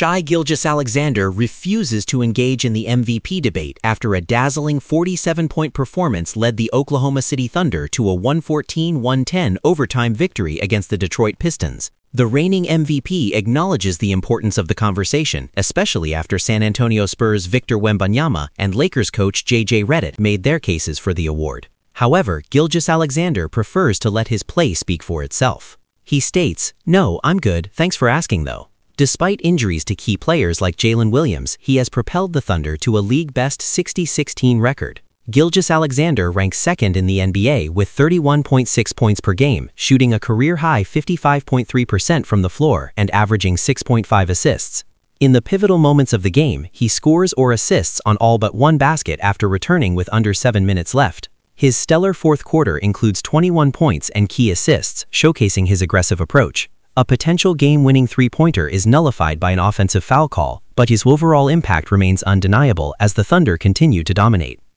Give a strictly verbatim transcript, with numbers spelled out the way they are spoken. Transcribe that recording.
Shai Gilgeous-Alexander refuses to engage in the M V P debate after a dazzling forty-seven point performance led the Oklahoma City Thunder to a one fourteen to one ten overtime victory against the Detroit Pistons. The reigning M V P acknowledges the importance of the conversation, especially after San Antonio Spurs' Victor Wembanyama and Lakers coach J J Redick made their cases for the award. However, Gilgeous-Alexander prefers to let his play speak for itself. He states, "No, I'm good, thanks for asking though." Despite injuries to key players like Jalen Williams, he has propelled the Thunder to a league-best sixty sixteen record. Gilgeous-Alexander ranks second in the N B A with thirty-one point six points per game, shooting a career-high fifty-five point three percent from the floor and averaging six point five assists. In the pivotal moments of the game, he scores or assists on all but one basket after returning with under seven minutes left. His stellar fourth quarter includes twenty-one points and key assists, showcasing his aggressive approach. A potential game-winning three-pointer is nullified by an offensive foul call, but his overall impact remains undeniable as the Thunder continue to dominate.